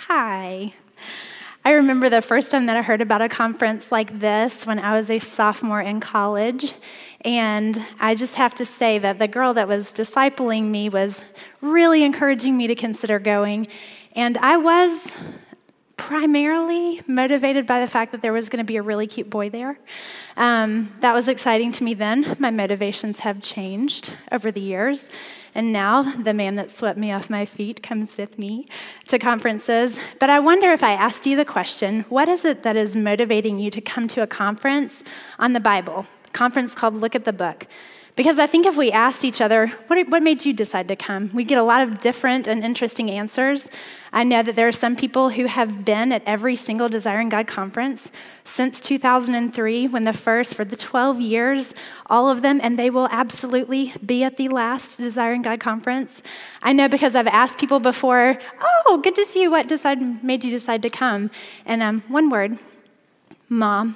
Hi. I remember the first time that I heard about a conference like this when I was a sophomore in college. And I just have to say that the girl that was discipling me was really encouraging me to consider going. And I was primarily motivated by the fact that there was going to be a really cute boy there. That was exciting to me then. My motivations have changed over the years. And now the man that swept me off my feet comes with me to conferences. But I wonder if I asked you the question, what is it that is motivating you to come to a conference on the Bible? A conference called Look at the Book. Because I think if we asked each other, what made you decide to come? We'd get a lot of different and interesting answers. I know that there are some people who have been at every single Desiring God conference since 2003, when for the 12 years, all of them, and they will absolutely be at the last Desiring God conference. I know because I've asked people before, oh, good to see you, what made you decide to come? And one word, mom.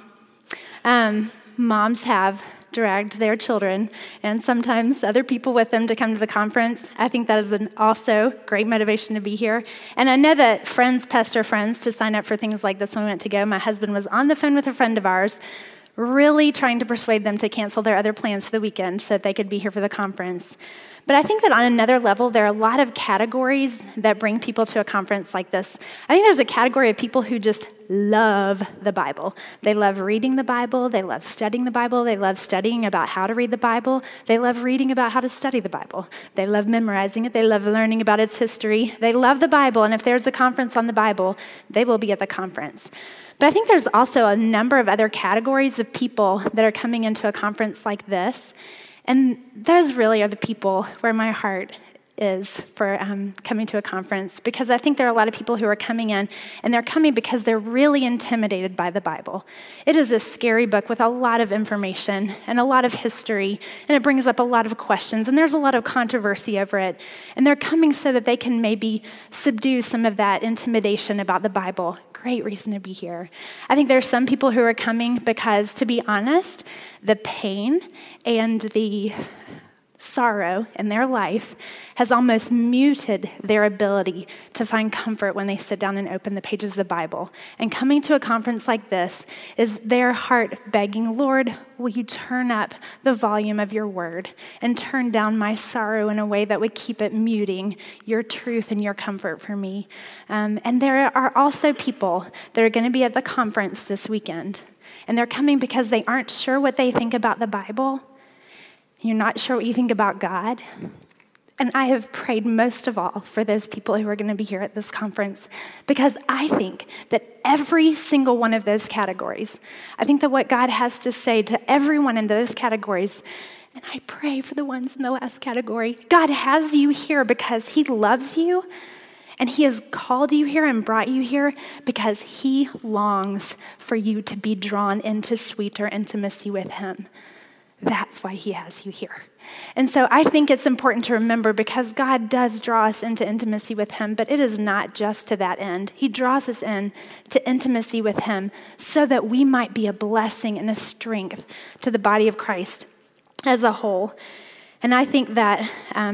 Moms have dragged their children and sometimes other people with them to come to the conference. I think that is also great motivation to be here. And I know that friends pester friends to sign up for things like this when we went to go. My husband was on the phone with a friend of ours, really trying to persuade them to cancel their other plans for the weekend so that they could be here for the conference. But I think that on another level, there are a lot of categories that bring people to a conference like this. I think there's a category of people who just love the Bible. They love reading the Bible. They love studying the Bible. They love studying about how to read the Bible. They love reading about how to study the Bible. They love memorizing it. They love learning about its history. They love the Bible, and if there's a conference on the Bible, they will be at the conference. But I think there's also a number of other categories of people that are coming into a conference like this. And those really are the people where my heart is for coming to a conference, because I think there are a lot of people who are coming in, and they're coming because they're really intimidated by the Bible. It is a scary book with a lot of information and a lot of history, and it brings up a lot of questions, and there's a lot of controversy over it. And they're coming so that they can maybe subdue some of that intimidation about the Bible. Great reason to be here. I think there are some people who are coming because, to be honest, the pain and the sorrow in their life has almost muted their ability to find comfort when they sit down and open the pages of the Bible. And coming to a conference like this is their heart begging, Lord, will you turn up the volume of your word and turn down my sorrow in a way that would keep it muting your truth and your comfort for me. And there are also people that are going to be at the conference this weekend, and they're coming because they aren't sure what they think about the Bible. You're not sure what you think about God. And I have prayed most of all for those people who are going to be here at this conference, because I think that every single one of those categories, I think that what God has to say to everyone in those categories, and I pray for the ones in the last category, God has you here because he loves you, and he has called you here and brought you here because he longs for you to be drawn into sweeter intimacy with him. That's why he has you here. And so I think it's important to remember, because God does draw us into intimacy with him, but it is not just to that end. He draws us in to intimacy with him so that we might be a blessing and a strength to the body of Christ as a whole. And I think that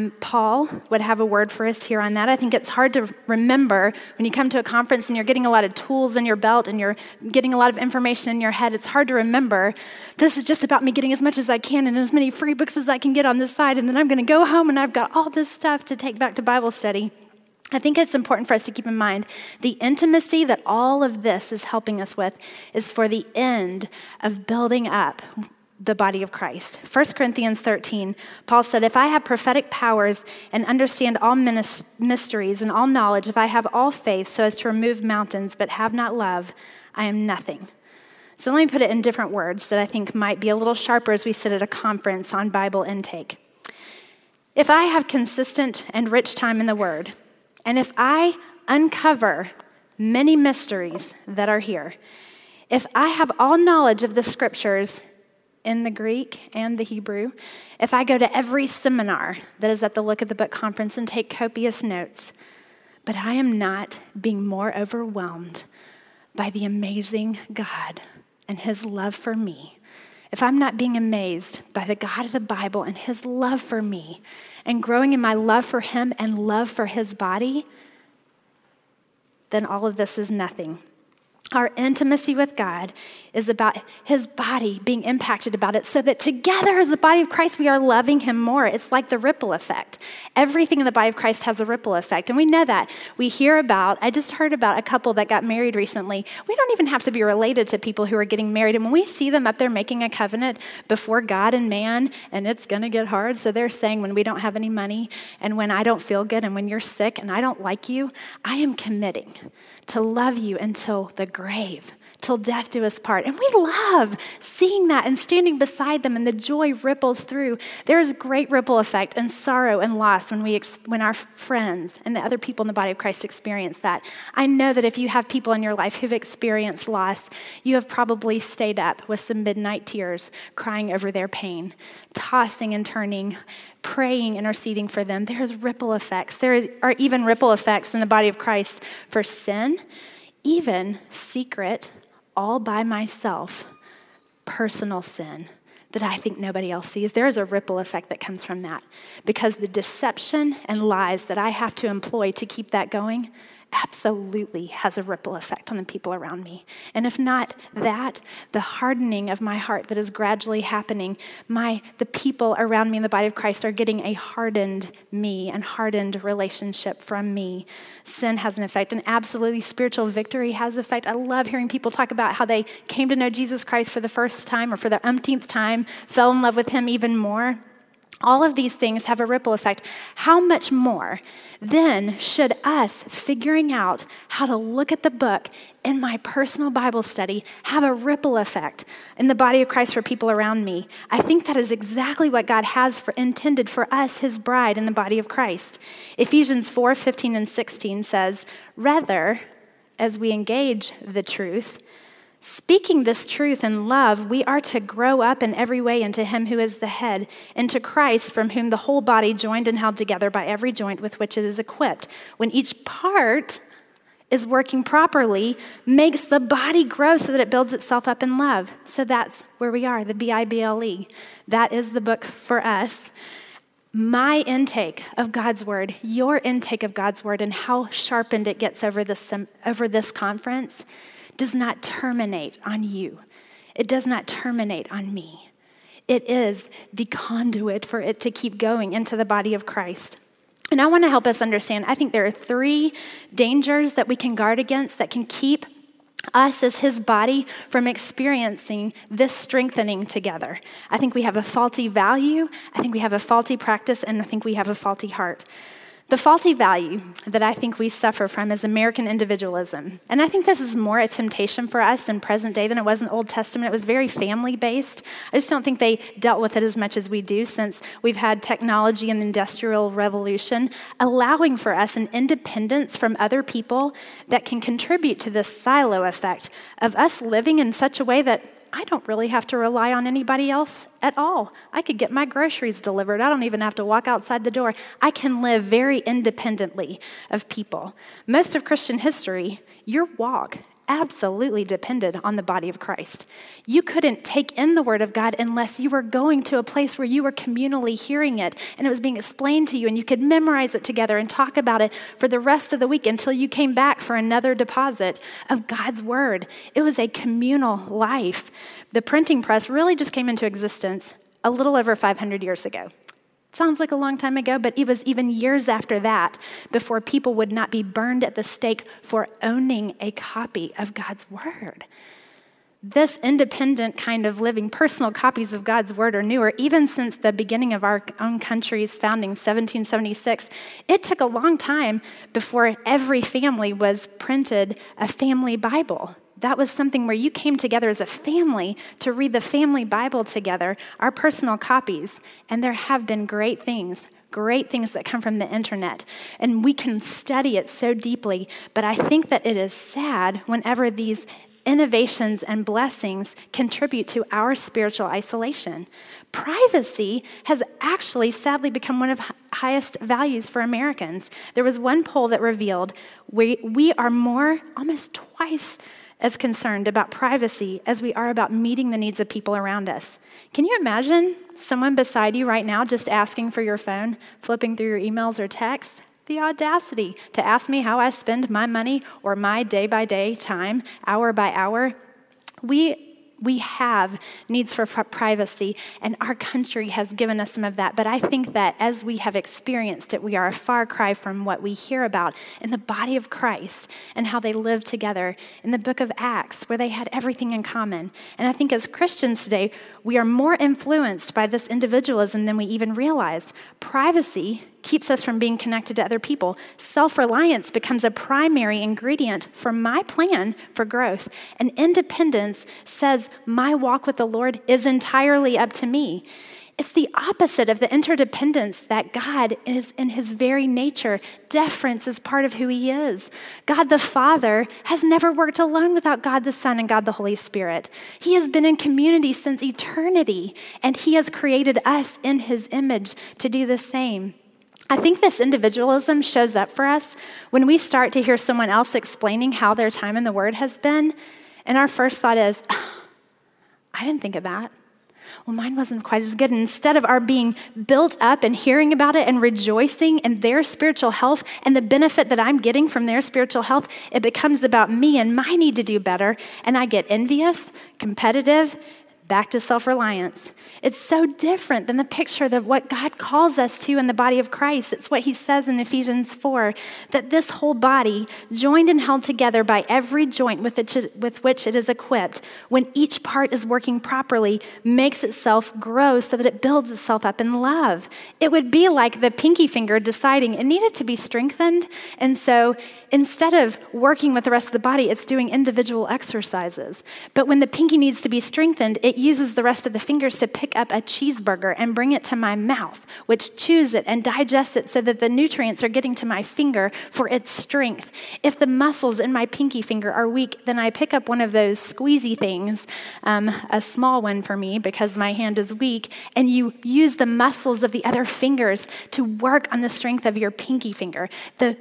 Paul would have a word for us here on that. I think it's hard to remember when you come to a conference and you're getting a lot of tools in your belt and you're getting a lot of information in your head. It's hard to remember, this is just about me getting as much as I can and as many free books as I can get on this side, and then I'm going to go home and I've got all this stuff to take back to Bible study. I think it's important for us to keep in mind the intimacy that all of this is helping us with is for the end of building up the body of Christ. 1 Corinthians 13, Paul said, if I have prophetic powers and understand all mysteries and all knowledge, if I have all faith so as to remove mountains but have not love, I am nothing. So let me put it in different words that I think might be a little sharper as we sit at a conference on Bible intake. If I have consistent and rich time in the Word, and if I uncover many mysteries that are here, if I have all knowledge of the Scriptures in the Greek and the Hebrew, if I go to every seminar that is at the Look at the Book conference and take copious notes, but I am not being more overwhelmed by the amazing God and his love for me, if I'm not being amazed by the God of the Bible and his love for me and growing in my love for him and love for his body, then all of this is nothing. Our intimacy with God is about his body being impacted about it so that together as the body of Christ, we are loving him more. It's like the ripple effect. Everything in the body of Christ has a ripple effect. And we know that. I just heard about a couple that got married recently. We don't even have to be related to people who are getting married. And when we see them up there making a covenant before God and man, and it's going to get hard. So they're saying when we don't have any money and when I don't feel good and when you're sick and I don't like you, I am committing to love you until the grave, till death do us part. And we love seeing that and standing beside them, and the joy ripples through. There is great ripple effect and sorrow and loss when our friends and the other people in the body of Christ experience that. I know that if you have people in your life who've experienced loss, you have probably stayed up with some midnight tears, crying over their pain, tossing and turning, praying, interceding for them. There's ripple effects. There are even ripple effects in the body of Christ for sin, even secret, all by myself, personal sin that I think nobody else sees. There is a ripple effect that comes from that because the deception and lies that I have to employ to keep that going absolutely has a ripple effect on the people around me. And if not that, the hardening of my heart that is gradually happening, the people around me in the body of Christ are getting a hardened me and hardened relationship from me. Sin has an effect, and absolutely spiritual victory has an effect. I love hearing people talk about how they came to know Jesus Christ for the first time or for the umpteenth time, fell in love with him even more. All of these things have a ripple effect. How much more then should us figuring out how to look at the book in my personal Bible study have a ripple effect in the body of Christ for people around me? I think that is exactly what God has intended for us, his bride in the body of Christ. Ephesians 4:15 and 16 says, rather, as we engage the truth, speaking this truth in love, we are to grow up in every way into him who is the head, into Christ, from whom the whole body, joined and held together by every joint with which it is equipped, when each part is working properly, makes the body grow so that it builds itself up in love. So that's where we are, the Bible. That is the book for us. My intake of God's word, your intake of God's word, and how sharpened it gets over this conference does not terminate on you. It does not terminate on me. It is the conduit for it to keep going into the body of Christ. And I want to help us understand, I think there are 3 dangers that we can guard against that can keep us as his body from experiencing this strengthening together. I think we have a faulty value, I think we have a faulty practice, and I think we have a faulty heart. The faulty value that I think we suffer from is American individualism. And I think this is more a temptation for us in present day than it was in the Old Testament. It was very family-based. I just don't think they dealt with it as much as we do since we've had technology and the Industrial Revolution, allowing for us an independence from other people that can contribute to this silo effect of us living in such a way that I don't really have to rely on anybody else at all. I could get my groceries delivered. I don't even have to walk outside the door. I can live very independently of people. Most of Christian history, your walk absolutely depended on the body of Christ. You couldn't take in the word of God unless you were going to a place where you were communally hearing it and it was being explained to you and you could memorize it together and talk about it for the rest of the week until you came back for another deposit of God's word. It was a communal life. The printing press really just came into existence a little over 500 years ago. Sounds like a long time ago, but it was even years after that before people would not be burned at the stake for owning a copy of God's word. This independent kind of living, personal copies of God's word are newer. Even since the beginning of our own country's founding, 1776, it took a long time before every family was printed a family Bible. That was something where you came together as a family to read the family Bible together, our personal copies. And there have been great things that come from the internet. And we can study it so deeply. But I think that it is sad whenever these innovations and blessings contribute to our spiritual isolation. Privacy has actually sadly become one of highest values for Americans. There was one poll that revealed we are almost twice as concerned about privacy as we are about meeting the needs of people around us. Can you imagine someone beside you right now just asking for your phone, flipping through your emails or texts? The audacity to ask me how I spend my money or my day-by-day time, hour by hour. We have needs for privacy, and our country has given us some of that. But I think that as we have experienced it, we are a far cry from what we hear about in the body of Christ and how they live together in the book of Acts, where they had everything in common. And I think as Christians today, we are more influenced by this individualism than we even realize. Privacy keeps us from being connected to other people. Self-reliance becomes a primary ingredient for my plan for growth. And independence says my walk with the Lord is entirely up to me. It's the opposite of the interdependence that God is in his very nature. Deference is part of who he is. God the Father has never worked alone without God the Son and God the Holy Spirit. He has been in community since eternity, and he has created us in his image to do the same. I think this individualism shows up for us when we start to hear someone else explaining how their time in the Word has been, and our first thought is, I didn't think of that. Well, mine wasn't quite as good. And instead of our being built up and hearing about it and rejoicing in their spiritual health and the benefit that I'm getting from their spiritual health, it becomes about me and my need to do better, and I get envious, competitive, back to self-reliance. It's so different than the picture of what God calls us to in the body of Christ. It's what he says in Ephesians 4, that this whole body, joined and held together by every joint with which it is equipped, when each part is working properly, makes itself grow so that it builds itself up in love. It would be like the pinky finger deciding it needed to be strengthened, and so instead of working with the rest of the body, it's doing individual exercises. But when the pinky needs to be strengthened, it uses the rest of the fingers to pick up a cheeseburger and bring it to my mouth, which chews it and digests it so that the nutrients are getting to my finger for its strength. If the muscles in my pinky finger are weak, then I pick up one of those squeezy things, a small one for me because my hand is weak, and you use the muscles of the other fingers to work on the strength of your pinky finger.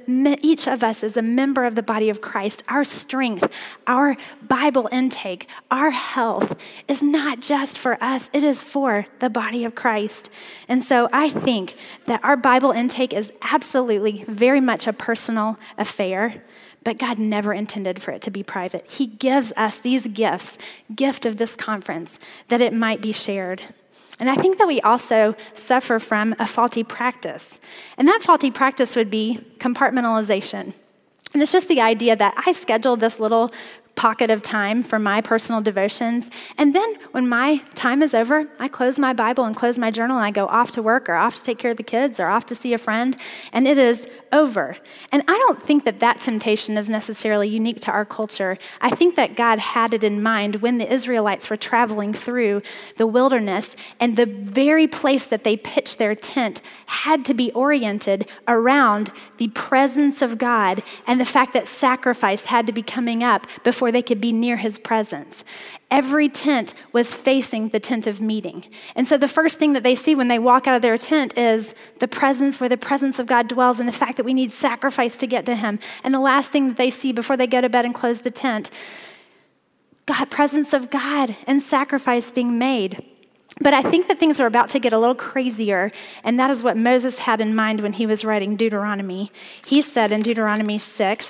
Each of us is a member of the body of Christ. Our strength, our Bible intake, our health is not just for us, it is for the body of Christ. And so I think that our Bible intake is absolutely very much a personal affair, but God never intended for it to be private. He gives us these gifts, gift of this conference, that it might be shared. And I think that we also suffer from a faulty practice. And that faulty practice would be compartmentalization. And it's just the idea that I schedule this little pocket of time for my personal devotions. And then when my time is over, I close my Bible and close my journal and I go off to work or off to take care of the kids or off to see a friend, and it is over. And I don't think that that temptation is necessarily unique to our culture. I think that God had it in mind when the Israelites were traveling through the wilderness, and the very place that they pitched their tent had to be oriented around the presence of God and the fact that sacrifice had to be coming up before they could be near his presence. Every tent was facing the tent of meeting. And so the first thing that they see when they walk out of their tent is the presence where the presence of God dwells, and the fact that we need sacrifice to get to him. And the last thing that they see before they go to bed and close the tent, presence of God and sacrifice being made. But I think that things are about to get a little crazier, and that is what Moses had in mind when he was writing Deuteronomy. He said in Deuteronomy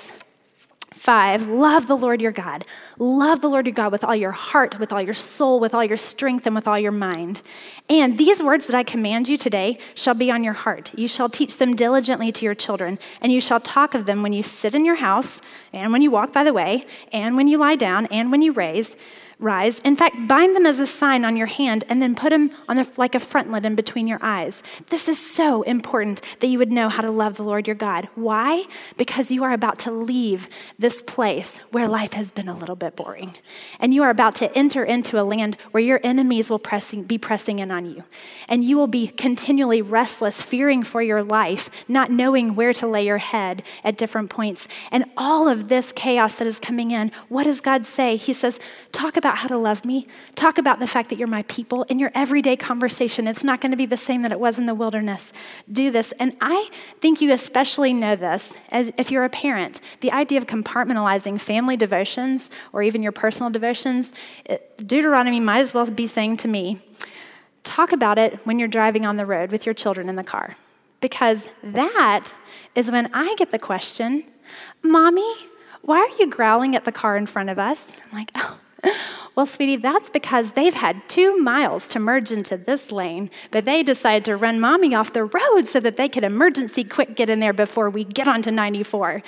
6:5, love the Lord your God. Love the Lord your God with all your heart, with all your soul, with all your strength, and with all your mind. And these words that I command you today shall be on your heart. You shall teach them diligently to your children, and you shall talk of them when you sit in your house, and when you walk by the way, and when you lie down, and when you rise. In fact, bind them as a sign on your hand and then put them on like a frontlet in between your eyes. This is so important that you would know how to love the Lord your God. Why? Because you are about to leave this place where life has been a little bit boring. And you are about to enter into a land where your enemies will be pressing in on you. And you will be continually restless, fearing for your life, not knowing where to lay your head at different points. And all of this chaos that is coming in, what does God say? He says, talk about how to love me. Talk about the fact that you're my people. In your everyday conversation, it's not going to be the same that it was in the wilderness. Do this. And I think you especially know this as if you're a parent. The idea of compartmentalizing family devotions or even your personal devotions, Deuteronomy might as well be saying to me, talk about it when you're driving on the road with your children in the car. because that is when I get the question, Mommy, why are you growling at the car in front of us? I'm like, oh, well, sweetie, that's because they've had 2 miles to merge into this lane, but they decided to run Mommy off the road so that they could emergency quick get in there before we get onto 94.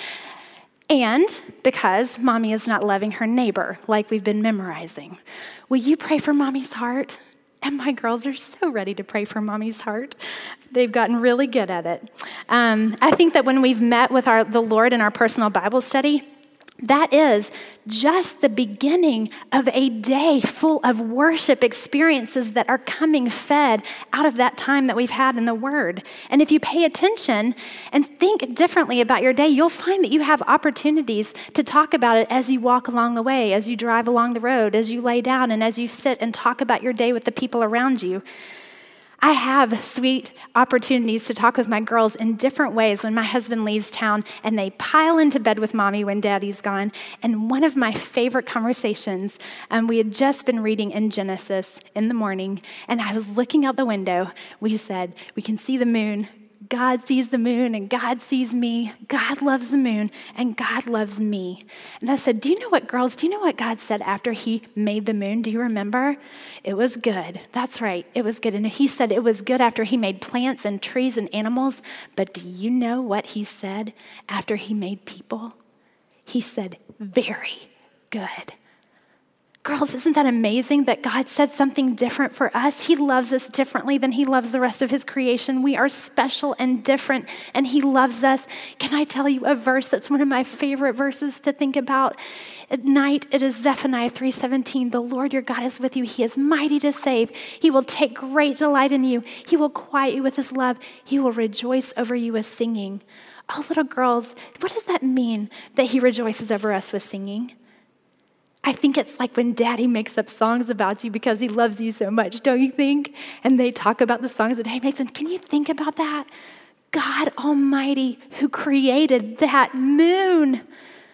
And because Mommy is not loving her neighbor like we've been memorizing. Will you pray for Mommy's heart? And my girls are so ready to pray for Mommy's heart. They've gotten really good at it. I think that when we've met with the Lord in our personal Bible study, that is just the beginning of a day full of worship experiences that are coming fed out of that time that we've had in the Word. And if you pay attention and think differently about your day, you'll find that you have opportunities to talk about it as you walk along the way, as you drive along the road, as you lay down, and as you sit and talk about your day with the people around you. I have sweet opportunities to talk with my girls in different ways when my husband leaves town and they pile into bed with Mommy when Daddy's gone. And one of my favorite conversations, we had just been reading in Genesis in the morning, and I was looking out the window. We said, we can see the moon. God sees the moon and God sees me. God loves the moon and God loves me. And I said, do you know what God said after he made the moon? Do you remember? It was good. That's right. It was good. And he said it was good after he made plants and trees and animals. But do you know what he said after he made people? He said, very good. Girls, isn't that amazing that God said something different for us? He loves us differently than he loves the rest of his creation. We are special and different, and he loves us. Can I tell you a verse that's one of my favorite verses to think about? At night, it is Zephaniah 3:17. The Lord your God is with you. He is mighty to save. He will take great delight in you. He will quiet you with his love. He will rejoice over you with singing. Oh, little girls, what does that mean that he rejoices over us with singing? I think it's like when Daddy makes up songs about you because he loves you so much, don't you think? And they talk about the songs that he makes. And can you think about that? God Almighty, who created that moon,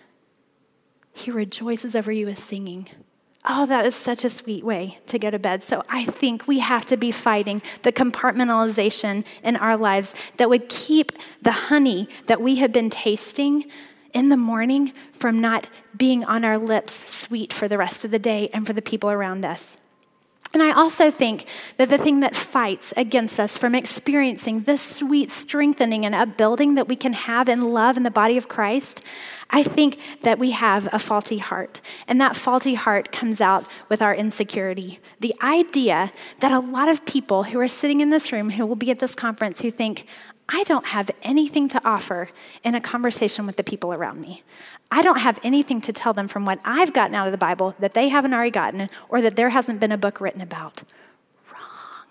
he rejoices over you with singing. Oh, that is such a sweet way to go to bed. So I think we have to be fighting the compartmentalization in our lives that would keep the honey that we have been tasting in the morning from not being on our lips sweet for the rest of the day and for the people around us. And I also think that the thing that fights against us from experiencing this sweet strengthening and upbuilding that we can have in love in the body of Christ, I think that we have a faulty heart. And that faulty heart comes out with our insecurity. The idea that a lot of people who are sitting in this room, who will be at this conference, who think, I don't have anything to offer in a conversation with the people around me. I don't have anything to tell them from what I've gotten out of the Bible that they haven't already gotten, or that there hasn't been a book written about. Wrong.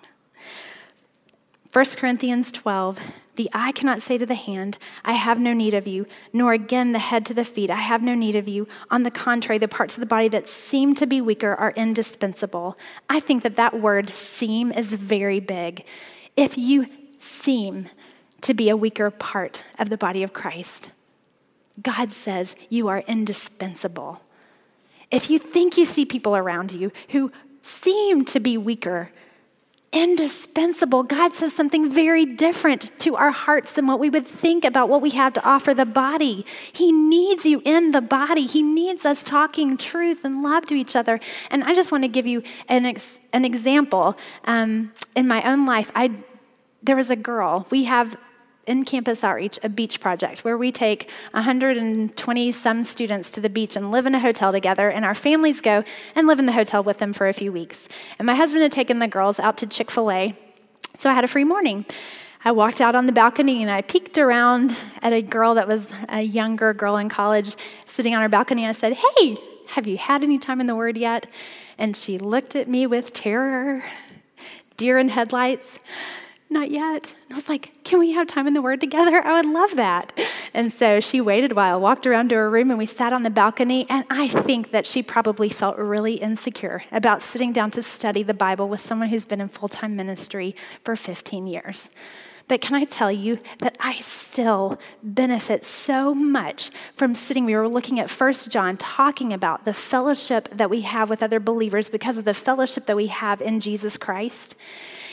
1 Corinthians 12, the eye cannot say to the hand, I have no need of you, nor again the head to the feet, I have no need of you. On the contrary, the parts of the body that seem to be weaker are indispensable. I think that word seem is very big. If you seem to be a weaker part of the body of Christ, God says you are indispensable. If you think you see people around you who seem to be weaker, indispensable, God says something very different to our hearts than what we would think about what we have to offer the body. He needs you in the body. He needs us talking truth and love to each other. And I just want to give you an example. In my own life, there was a girl. We have in Campus Outreach a beach project where we take 120 some students to the beach and live in a hotel together, and our families go and live in the hotel with them for a few weeks. And my husband had taken the girls out to Chick-fil-A, so I had a free morning. I walked out on the balcony and I peeked around at a girl that was a younger girl in college sitting on her balcony. I said, hey, have you had any time in the Word yet? And she looked at me with terror, deer in headlights. Not yet. And I was like, can we have time in the Word together? I would love that. And so she waited a while, walked around to her room, and we sat on the balcony. And I think that she probably felt really insecure about sitting down to study the Bible with someone who's been in full-time ministry for 15 years. But can I tell you that I still benefit so much from sitting. We were looking at 1 John, talking about the fellowship that we have with other believers because of the fellowship that we have in Jesus Christ.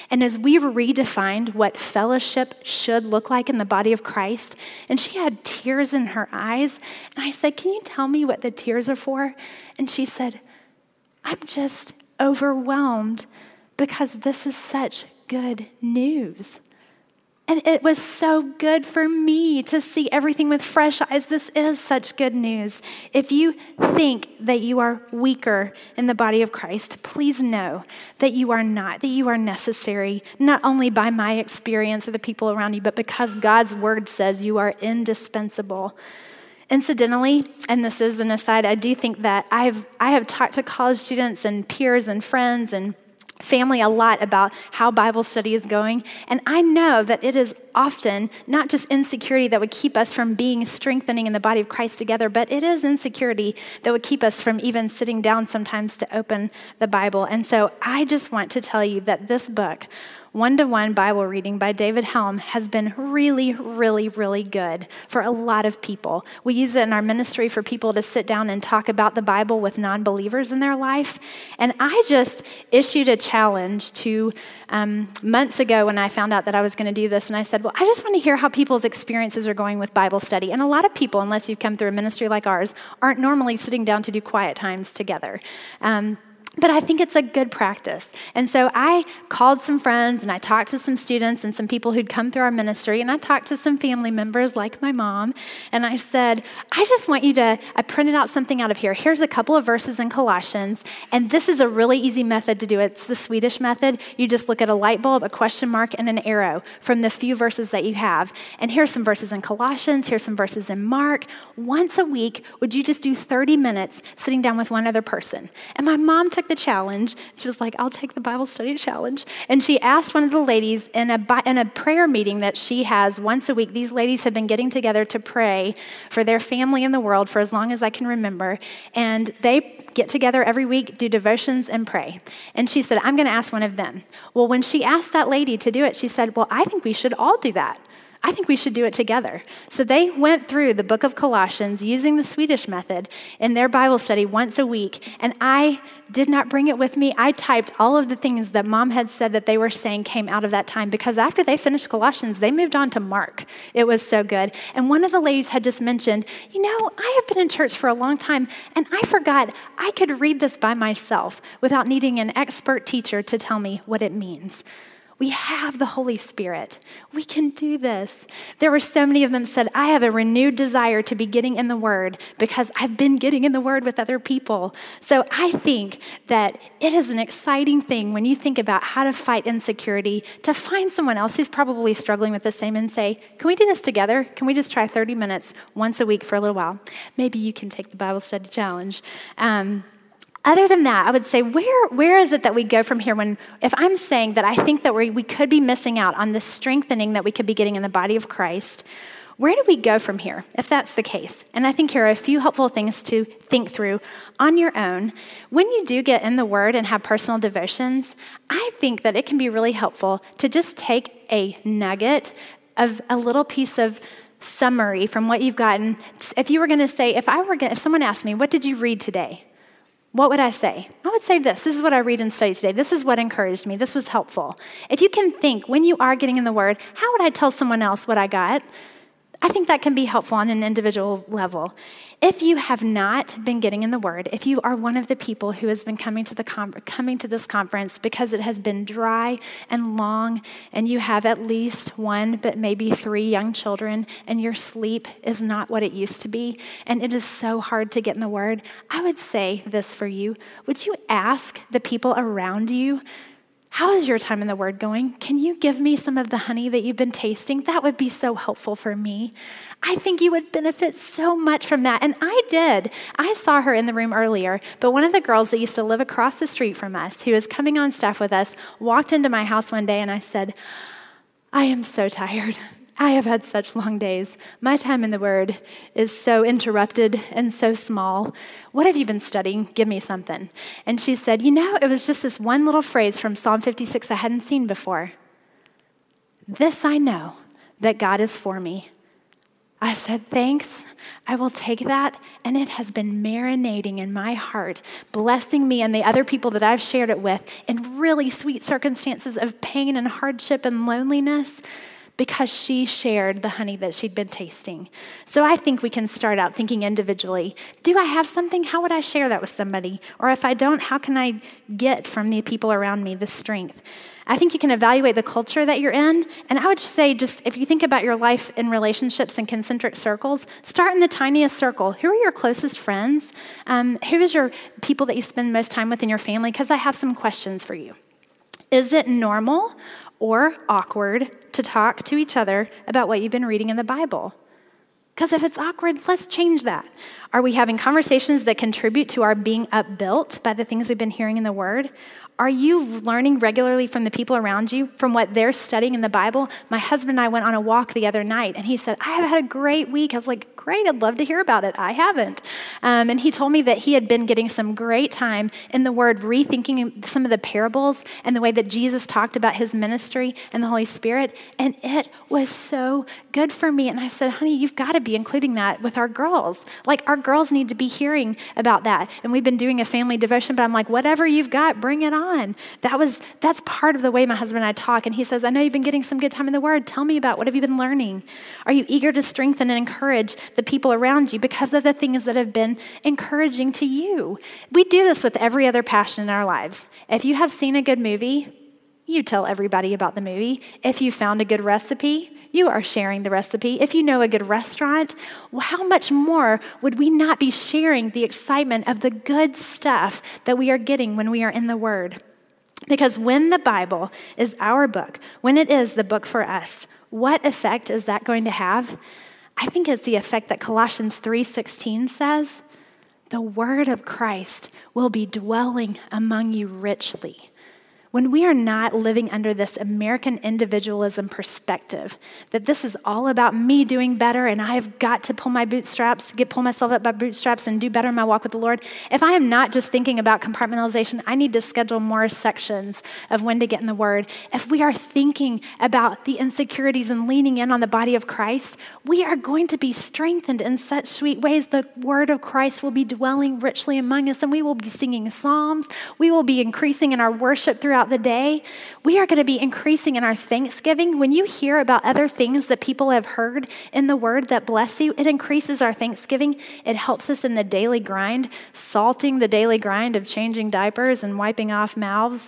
And as we redefined what fellowship should look like in the body of Christ, and she had tears in her eyes, and I said, "Can you tell me what the tears are for?" And she said, "I'm just overwhelmed because this is such good news." And it was so good for me to see everything with fresh eyes. This is such good news. If you think that you are weaker in the body of Christ, please know that you are not, that you are necessary, not only by my experience or the people around you, but because God's word says you are indispensable. Incidentally, and this is an aside, I do think that I have talked to college students and peers and friends and family a lot about how Bible study is going. And I know that it is often not just insecurity that would keep us from being strengthening in the body of Christ together, but it is insecurity that would keep us from even sitting down sometimes to open the Bible. And so I just want to tell you that this book, One-to-One Bible Reading by David Helm, has been really, really, really good for a lot of people. We use it in our ministry for people to sit down and talk about the Bible with non-believers in their life. And I just issued a challenge to months ago when I found out that I was going to do this. And I said, well, I just want to hear how people's experiences are going with Bible study. And a lot of people, unless you've come through a ministry like ours, aren't normally sitting down to do quiet times together. But I think it's a good practice. And so I called some friends and I talked to some students and some people who'd come through our ministry, and I talked to some family members like my mom, and I said, I just want you to, I printed out something out of here. Here's a couple of verses in Colossians, and this is a really easy method to do it. It's the Swedish method. You just look at a light bulb, a question mark, and an arrow from the few verses that you have. And here's some verses in Colossians, here's some verses in Mark. Once a week, would you just do 30 minutes sitting down with one other person? And my mom took the challenge. She was like, I'll take the Bible study challenge. And she asked one of the ladies in a prayer meeting that she has once a week. These ladies have been getting together to pray for their family in the world for as long as I can remember. And they get together every week, do devotions, and pray. And she said, I'm going to ask one of them. Well, when she asked that lady to do it, she said, well, I think we should all do that. I think we should do it together. So they went through the book of Colossians using the Swedish method in their Bible study once a week. And I did not bring it with me. I typed all of the things that Mom had said that they were saying came out of that time, because after they finished Colossians, they moved on to Mark. It was so good. And one of the ladies had just mentioned, you know, I have been in church for a long time, and I forgot I could read this by myself without needing an expert teacher to tell me what it means. We have the Holy Spirit. We can do this. There were so many of them said, I have a renewed desire to be getting in the Word because I've been getting in the Word with other people. So I think that it is an exciting thing when you think about how to fight insecurity, to find someone else who's probably struggling with the same and say, can we do this together? Can we just try 30 minutes once a week for a little while? Maybe you can take the Bible study challenge. Other than that, I would say, where is it that we go from here if I'm saying that I think that we could be missing out on the strengthening that we could be getting in the body of Christ, where do we go from here if that's the case? And I think here are a few helpful things to think through on your own. When you do get in the Word and have personal devotions, I think that it can be really helpful to just take a nugget of a little piece of summary from what you've gotten. If you were going to say, if someone asked me, what did you read today? What would I say? I would say this. This is what I read and study today. This is what encouraged me. This was helpful. If you can think, when you are getting in the Word, how would I tell someone else what I got? I think that can be helpful on an individual level. If you have not been getting in the Word, if you are one of the people who has been coming to this conference because it has been dry and long, and you have at least one, but maybe 3 young children, and your sleep is not what it used to be, and it is so hard to get in the Word, I would say this for you. Would you ask the people around you, how is your time in the Word going? Can you give me some of the honey that you've been tasting? That would be so helpful for me. I think you would benefit so much from that. And I did. I saw her in the room earlier, but one of the girls that used to live across the street from us, who was coming on staff with us, walked into my house one day and I said, I am so tired. I have had such long days. My time in the Word is so interrupted and so small. What have you been studying? Give me something. And she said, you know, it was just this one little phrase from Psalm 56 I hadn't seen before. This I know, that God is for me. I said, thanks. I will take that. And it has been marinating in my heart, blessing me and the other people that I've shared it with in really sweet circumstances of pain and hardship and loneliness, because she shared the honey that she'd been tasting. So I think we can start out thinking individually. Do I have something? How would I share that with somebody? Or if I don't, how can I get from the people around me the strength? I think you can evaluate the culture that you're in. And I would just say, just if you think about your life in relationships and concentric circles, start in the tiniest circle. Who are your closest friends? Who is your people that you spend most time with in your family? Because I have some questions for you. Is it normal or awkward to talk to each other about what you've been reading in the Bible? Because if it's awkward, let's change that. Are we having conversations that contribute to our being upbuilt by the things we've been hearing in the Word? Are you learning regularly from the people around you, from what they're studying in the Bible? My husband and I went on a walk the other night, and he said, I have had a great week. I was like, great, I'd love to hear about it. I haven't. And he told me that he had been getting some great time in the Word, rethinking some of the parables and the way that Jesus talked about his ministry and the Holy Spirit, and it was so good for me. And I said, honey, you've got to be including that with our girls. Like, our girls need to be hearing about that. And we've been doing a family devotion, but I'm like, whatever you've got, bring it on. That's part of the way my husband and I talk. And he says, I know you've been getting some good time in the Word. Tell me about what have you been learning? Are you eager to strengthen and encourage the people around you because of the things that have been encouraging to you? We do this with every other passion in our lives. If you have seen a good movie, you tell everybody about the movie. If you found a good recipe, you are sharing the recipe. If you know a good restaurant, well, how much more would we not be sharing the excitement of the good stuff that we are getting when we are in the Word? Because when the Bible is our book, when it is the book for us, what effect is that going to have? I think it's the effect that Colossians 3:16 says, the Word of Christ will be dwelling among you richly. When we are not living under this American individualism perspective, that this is all about me doing better and I've got to pull myself up by bootstraps and do better in my walk with the Lord. If I am not just thinking about compartmentalization, I need to schedule more sections of when to get in the Word. If we are thinking about the insecurities and leaning in on the body of Christ, we are going to be strengthened in such sweet ways. The Word of Christ will be dwelling richly among us, and we will be singing psalms. We will be increasing in our worship throughout the day. We are going to be increasing in our thanksgiving. When you hear about other things that people have heard in the Word that bless you, it increases our thanksgiving. It helps us in the daily grind, salting the daily grind of changing diapers and wiping off mouths.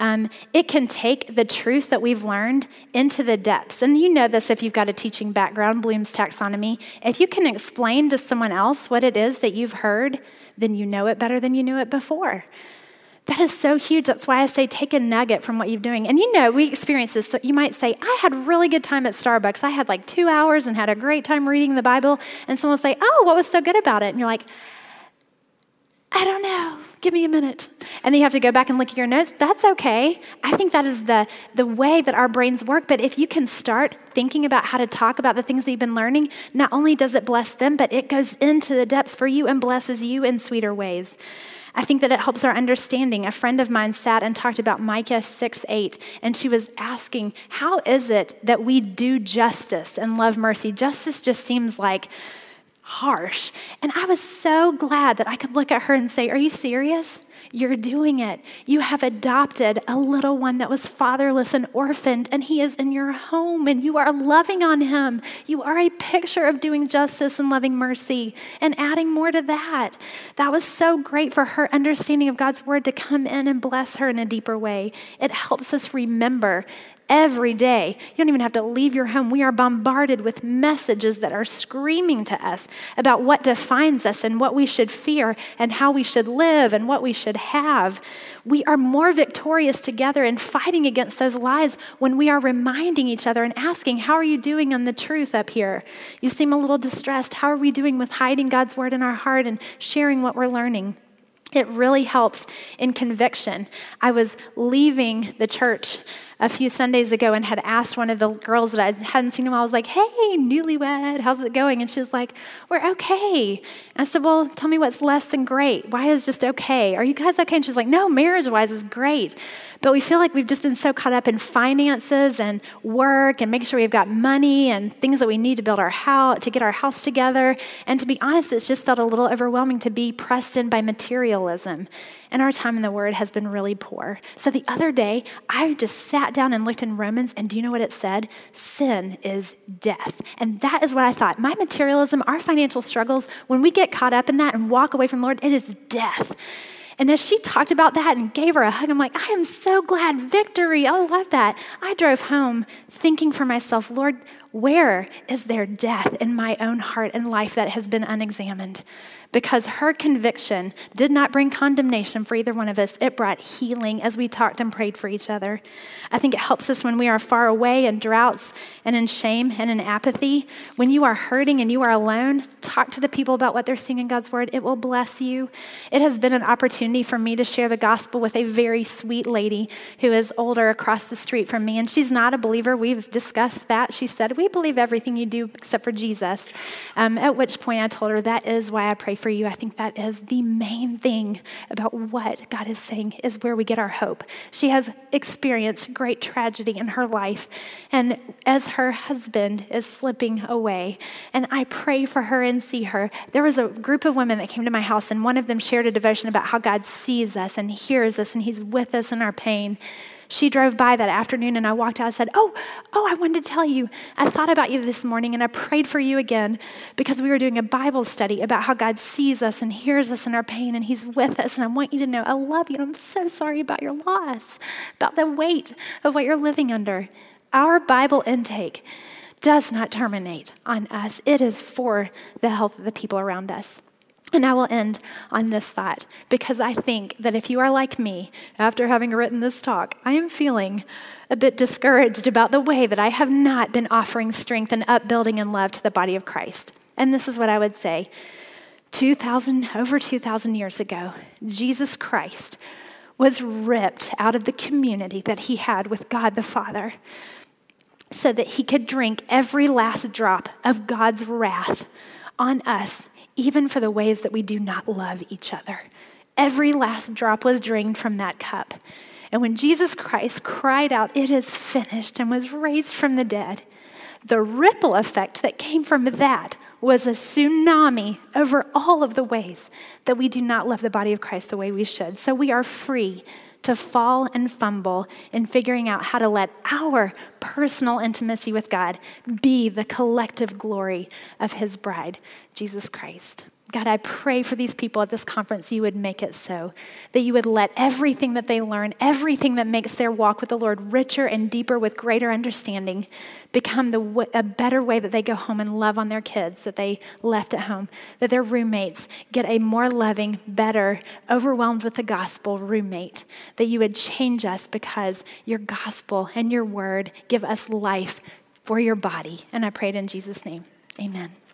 It can take the truth that we've learned into the depths. And you know this if you've got a teaching background, Bloom's taxonomy. If you can explain to someone else what it is that you've heard, then you know it better than you knew it before. That is so huge. That's why I say take a nugget from what you're doing. And you know, we experience this. So you might say, I had a really good time at Starbucks. I had like 2 hours and had a great time reading the Bible. And someone will say, oh, what was so good about it? And you're like, I don't know. Give me a minute. And then you have to go back and look at your notes. That's okay. I think that is the way that our brains work. But if you can start thinking about how to talk about the things that you've been learning, not only does it bless them, but it goes into the depths for you and blesses you in sweeter ways. I think that it helps our understanding. A friend of mine sat and talked about Micah 6:8, and she was asking, how is it that we do justice and love mercy? Justice just seems like harsh. And I was so glad that I could look at her and say, are you serious? You're doing it. You have adopted a little one that was fatherless and orphaned, and he is in your home, and you are loving on him. You are a picture of doing justice and loving mercy and adding more to that. That was so great for her understanding of God's word to come in and bless her in a deeper way. It helps us remember every day. You don't even have to leave your home. We are bombarded with messages that are screaming to us about what defines us and what we should fear and how we should live and what we should have. We are more victorious together in fighting against those lies when we are reminding each other and asking, how are you doing on the truth up here? You seem a little distressed. How are we doing with hiding God's word in our heart and sharing what we're learning? It really helps in conviction. I was leaving the church a few Sundays ago and had asked one of the girls that I hadn't seen in a while, I was like, hey, newlywed, how's it going? And she was like, we're okay. And I said, well, tell me what's less than great. Why is just okay? Are you guys okay? And she's like, no, marriage-wise is great. But we feel like we've just been so caught up in finances and work and making sure we've got money and things that we need to build our house, to get our house together. And to be honest, it's just felt a little overwhelming to be pressed in by materialism. And our time in the Word has been really poor. So the other day, I just sat down and looked in Romans, and do you know what it said? Sin is death. And that is what I thought. My materialism, our financial struggles, when we get caught up in that and walk away from the Lord, it is death. And as she talked about that and gave her a hug, I'm like, I am so glad. Victory. I love that. I drove home thinking for myself, Lord, where is there death in my own heart and life that has been unexamined? Because her conviction did not bring condemnation for either one of us. It brought healing as we talked and prayed for each other. I think it helps us when we are far away in droughts and in shame and in apathy. When you are hurting and you are alone, talk to the people about what they're seeing in God's Word. It will bless you. It has been an opportunity for me to share the gospel with a very sweet lady who is older across the street from me, and she's not a believer. We've discussed that. She said, we believe everything you do except for Jesus, at which point I told her, that is why I pray for you. I think that is the main thing about what God is saying is where we get our hope. She has experienced great tragedy in her life, and as her husband is slipping away, and I pray for her and see her, there was a group of women that came to my house, and one of them shared a devotion about how God sees us and hears us, and he's with us in our pain. She drove by that afternoon, and I walked out and said, oh, I wanted to tell you, I thought about you this morning, and I prayed for you again because we were doing a Bible study about how God sees us and hears us in our pain, and he's with us, and I want you to know I love you, and I'm so sorry about your loss, about the weight of what you're living under. Our Bible intake does not terminate on us. It is for the health of the people around us. And I will end on this thought, because I think that if you are like me, after having written this talk, I am feeling a bit discouraged about the way that I have not been offering strength and upbuilding and love to the body of Christ. And this is what I would say. Over 2,000 years ago, Jesus Christ was ripped out of the community that he had with God the Father so that he could drink every last drop of God's wrath on us, even for the ways that we do not love each other. Every last drop was drained from that cup. And when Jesus Christ cried out, "It is finished," and was raised from the dead, the ripple effect that came from that was a tsunami over all of the ways that we do not love the body of Christ the way we should. So we are free to fall and fumble in figuring out how to let our personal intimacy with God be the collective glory of his bride, Jesus Christ. God, I pray for these people at this conference, you would make it so, that you would let everything that they learn, everything that makes their walk with the Lord richer and deeper with greater understanding, become a better way that they go home and love on their kids that they left at home, that their roommates get a more loving, better, overwhelmed with the gospel roommate, that you would change us because your gospel and your word give us life for your body. And I pray it in Jesus' name. Amen.